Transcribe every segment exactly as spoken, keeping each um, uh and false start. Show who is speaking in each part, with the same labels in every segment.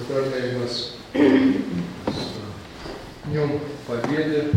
Speaker 1: поздравляю вас с Днем Победы.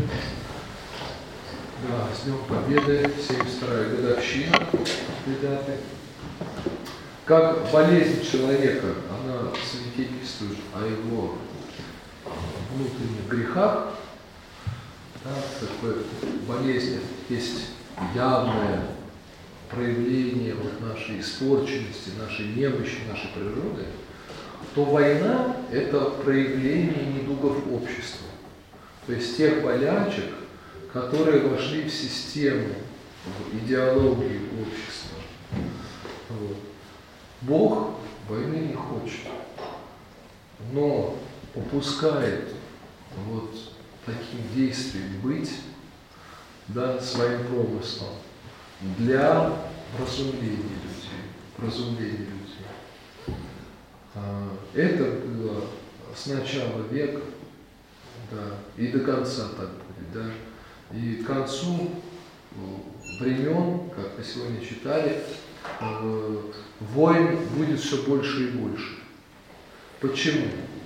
Speaker 1: Да, с Днем Победы, семьдесят вторая годовщина, ребята. Как болезнь человека, она свидетельствует о его внутренних грехах. Да, такое болезнь есть явное проявление вот нашей испорченности, нашей немощи, нашей природы, то война – это проявление недугов общества. То есть тех болячек, которые вошли в систему, в идеологию общества. Вот. Бог войны не хочет, но попускает вот таким действием быть, да, своим промыслом для вразумления людей, вразумления людей. Это было с начала века, да, и до конца так будет, да. И к концу времен, как мы сегодня читали, войн будет все больше и больше. Почему?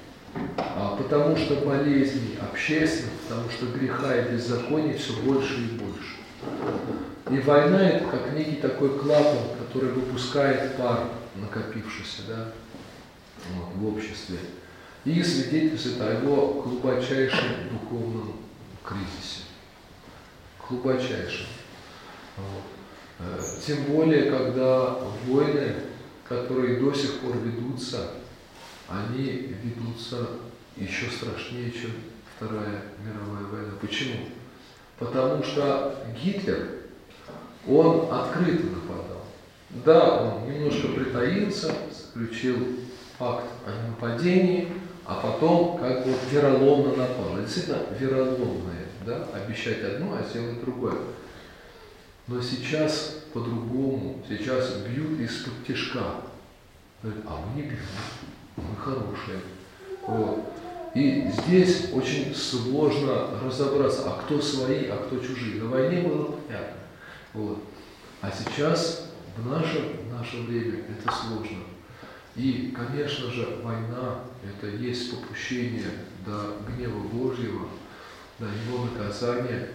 Speaker 1: А потому что болезней общественных, потому что греха и беззакония все больше и больше. И война – это как некий такой клапан, который выпускает пар, накопившийся, да, вот, в обществе. И свидетельствует о его глубочайшем духовном кризисе. Глубочайшем. Вот. Тем более, когда войны, которые до сих пор ведутся, они ведутся еще страшнее, чем Вторая мировая война. Почему? Потому что Гитлер, он открыто нападал. Да, он немножко притаился, заключил факт о нападении, а потом как бы вероломно напал. Действительно, вероломное, да, обещать одно, а сделать другое. Но сейчас по-другому, сейчас бьют из-под тишка. Говорят, а мы не бьем, мы хорошие. Вот. И здесь очень сложно разобраться, а кто свои, а кто чужие. На войне было понятно. Вот. А сейчас, в наше, в наше время, это сложно. И, конечно же, война – это есть попущение до гнева Божьего, до Его наказания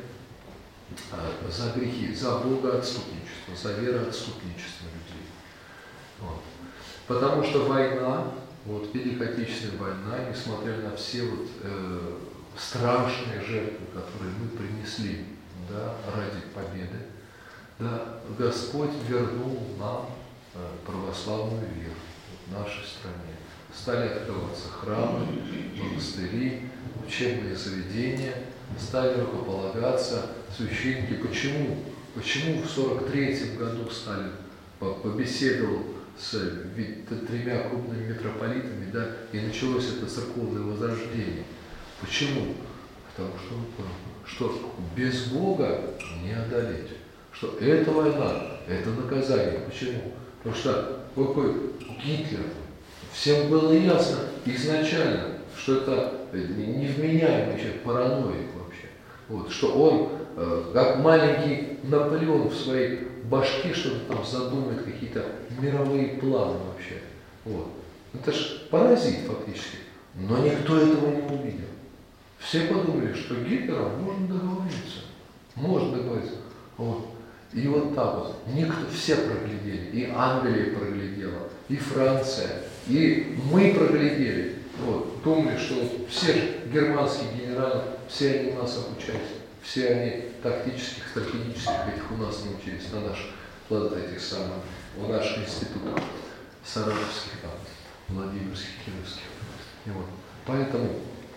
Speaker 1: за грехи, за богоотступничество, за вероотступничество людей. Вот. Потому что война, вот Великая Отечественная война, несмотря на все вот, э, страшные жертвы, которые мы принесли, да, ради победы, да, Господь вернул нам э, православную веру в нашей стране. Стали открываться храмы, монастыри, учебные заведения, стали рукополагаться священники. Почему? Почему в сорок третьем году Сталин побеседовал с тремя крупными митрополитами, да, и началось это церковное возрождение? Почему? Потому что он понял, что без Бога не одолеть. Что эта война, это наказание. Почему? Потому что какой Гитлер, всем было ясно изначально, что это невменяемый человек, параноик вообще. Вот, что он, э, как маленький Наполеон в своей башке, что-то там задумает, какие-то мировые планы вообще. Вот. Это ж паразит фактически. Но никто этого не увидел. Все подумали, что Гитлером можно договориться. Можно договориться. Вот. И вот так вот. Никто, все проглядели. И Англия проглядела, и Франция, и мы проглядели. Вот. Думали, что все германские генералы, все они у нас обучаются. Все они тактических, стратегических этих у нас научились, на наших, вот этих самых, в наших институтах, саратовских, там, Владимирских, Кировских. И вот. Поэтому,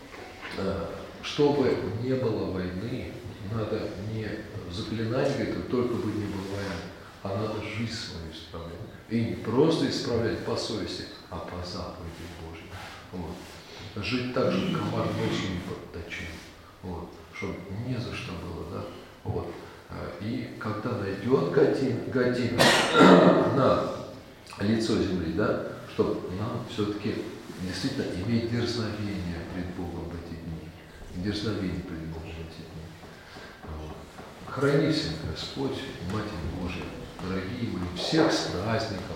Speaker 1: чтобы не было войны, надо не заклинать, говорит, только бы не было войны, а надо жизнь свою исправлять. И не просто исправлять по совести, а по заповеди Божьей. Вот. Жить так же, комар ночью не подточил. Вот. Чтобы не за что было, да. Вот. И когда найдет годин, годин на лицо земли, да, чтобы нам все-таки действительно иметь дерзновение пред Богом в эти дни. Дерзновение пред Богом в эти дни. Вот. Храни всех Господь, Матерь Божия, дорогие мои, всех с праздником.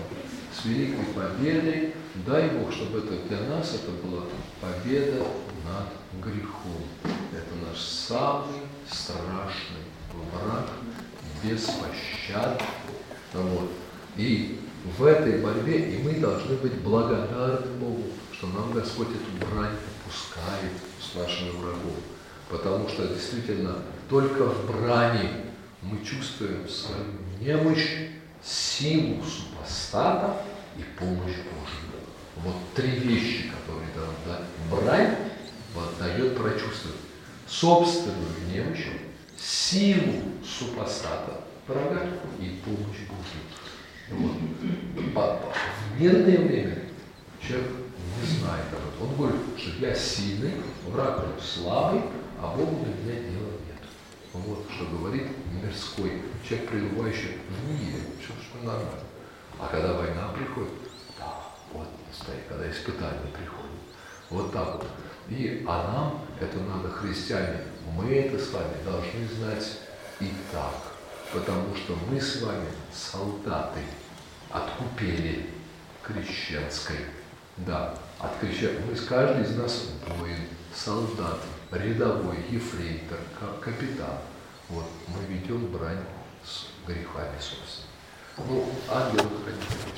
Speaker 1: с великой победой. Дай Бог, чтобы это для нас это была победа над грехом. Это наш самый страшный враг, беспощадный. Вот. И в этой борьбе и мы должны быть благодарны Богу, что нам Господь эту брань пускает с нашими врагами. Потому что действительно только в брани мы чувствуем свою немощь, силу супостата и помощь Божию. Вот три вещи, которые дает брань, вот, дает прочувствовать собственную немощь, силу супостата врага и помощь Божию. Вот. В мирное время человек не знает об этом. Он говорит, что я сильный, враг мой слабый, а Богу для меня дела нет. Вот что говорит мирской человек, пребывающий в мире, все что нормально. А когда война приходит, да, вот стоит, когда испытания приходят. Вот так вот. И, а нам, это надо, христиане, мы это с вами должны знать и так. Потому что мы с вами солдаты от купели крещенской. Да, от крещенской. Мы, каждый из нас воин, солдат, рядовой, ефрейтор, капитан. Вот мы ведем брань с грехами, собственно. Ну, ангелы хранители.